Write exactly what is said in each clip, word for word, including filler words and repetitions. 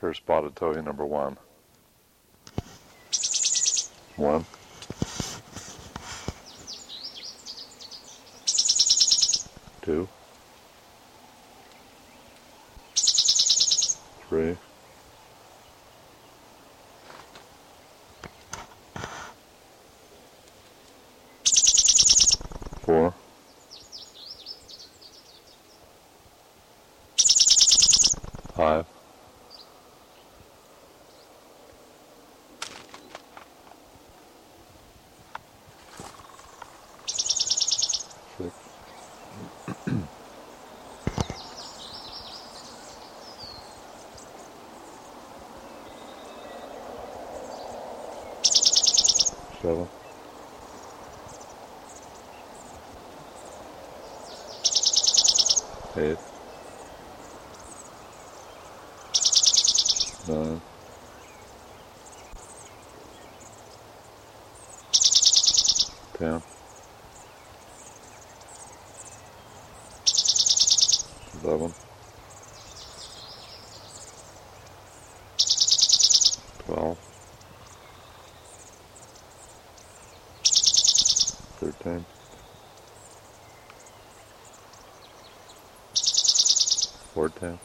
Here's spotted towhee number one. One. Two. Three. Four. Five. Six. Seven. Eight. Nine. Ten. Eleven. Twelve. Thirteen. Fourteen.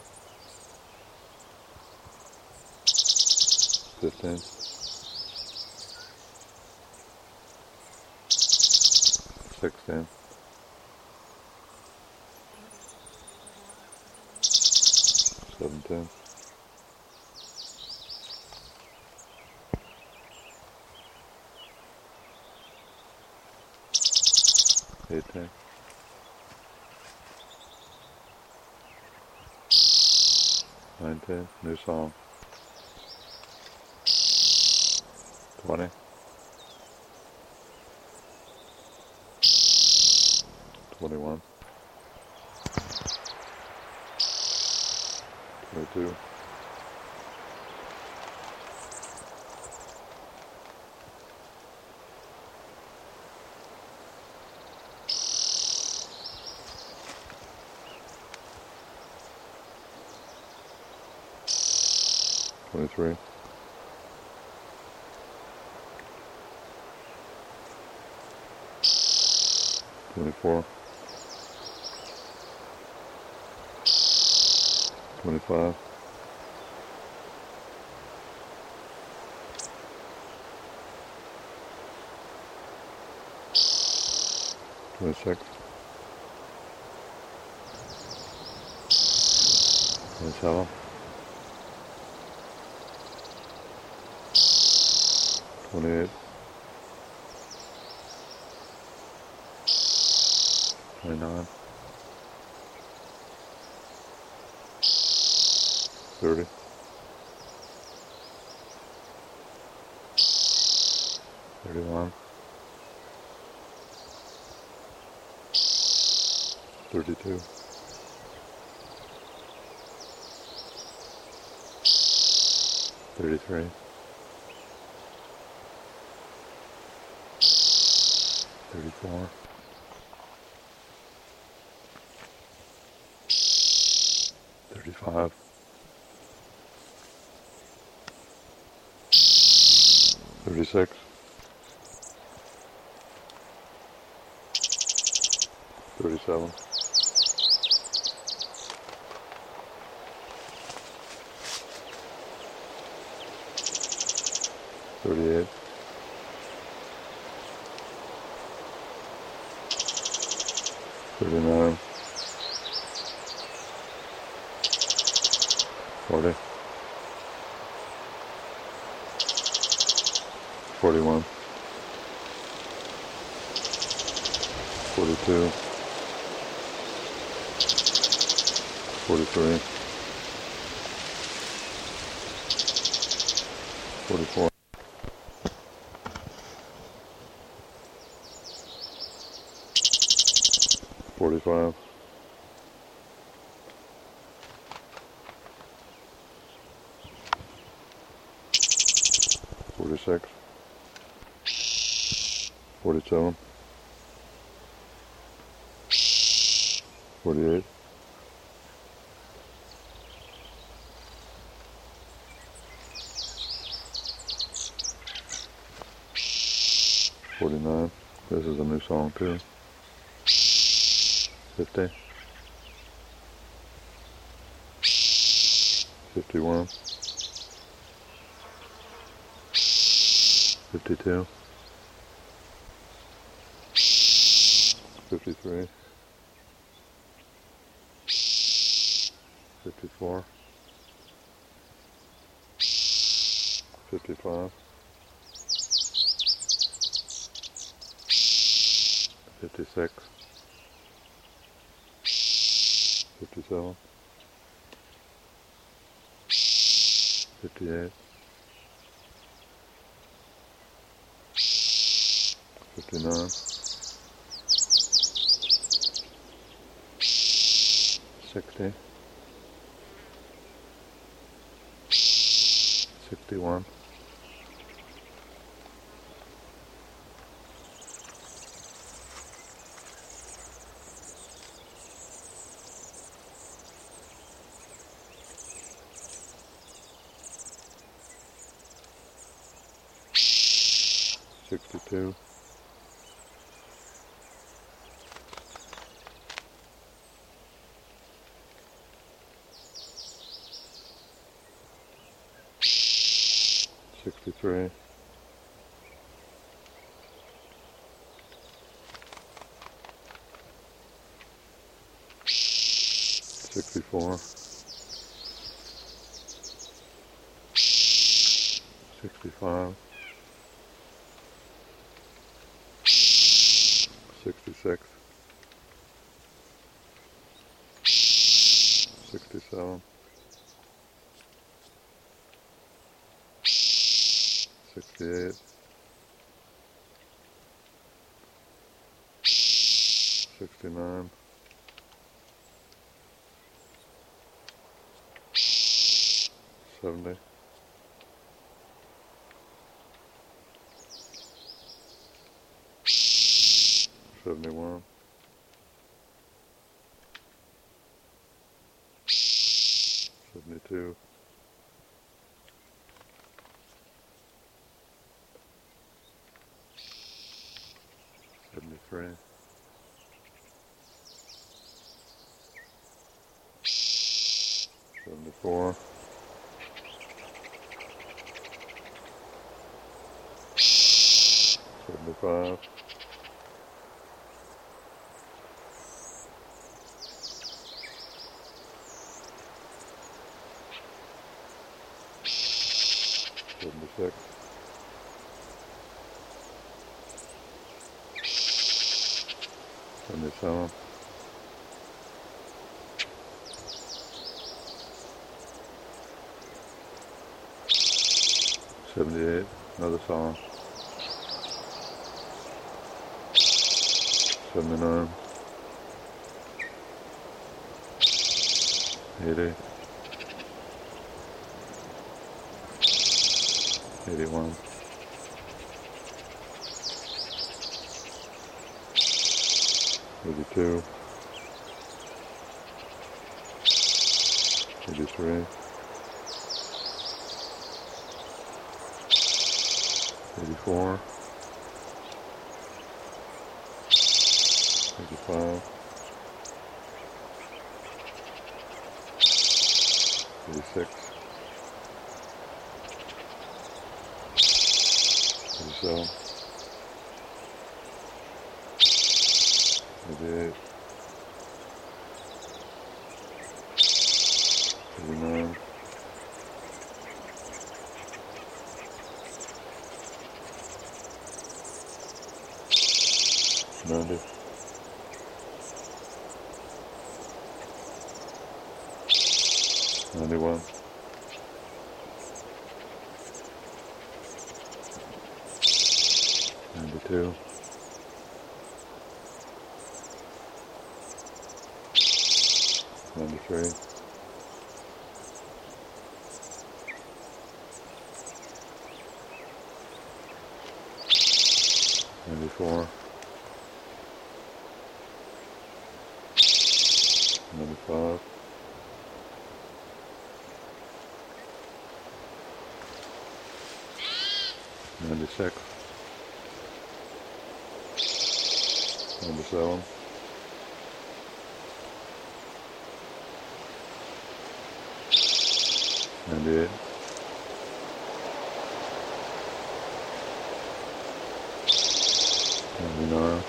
Fifteen. Sixteen. Seventeen. Eighteen. Nineteen. New song. Twenty. Twenty-one. Twenty-two. Twenty-three. Twenty-four. Twenty-five. Twenty-six. Twenty-seven. Twenty-eight. Twenty-nine. Thirty. Thirty-one. Thirty-two. Thirty-three. Thirty-four. Thirty-five. Thirty-six. Thirty-seven. Thirty-eight. Thirty-nine. Forty. Forty-one. Forty-two. Forty-three. Forty-four. Forty-five. Forty-six. Forty-seven. Forty-eight. forty-nine. This is a new song too. fifty. fifty-one. fifty-two. fifty-three. fifty-four. fifty-five. fifty-six. fifty-seven. fifty-eight. fifty-nine. sixty. sixty-one. sixty-two. sixty-three. sixty-four. sixty-five. sixty-six. sixty-seven. sixty-eight. sixty-nine. seventy. seventy-one. seventy-two. seventy-three. seventy-four. seventy-five. seventy-six. seventy-seven. seventy-eight. Another song. seventy-nine. eighty. eighty-one. eighty-two. eighty-three. eighty-four. eighty-five. eighty-six. eighty-seven. eighty-eight. eighty-nine. ninety. ninety-one. ninety-two. ninety-three. ninety-four. ninety-five. ninety-six. ninety-seven, ninety-eight, ninety-nine,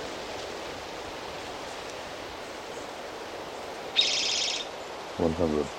one hundred.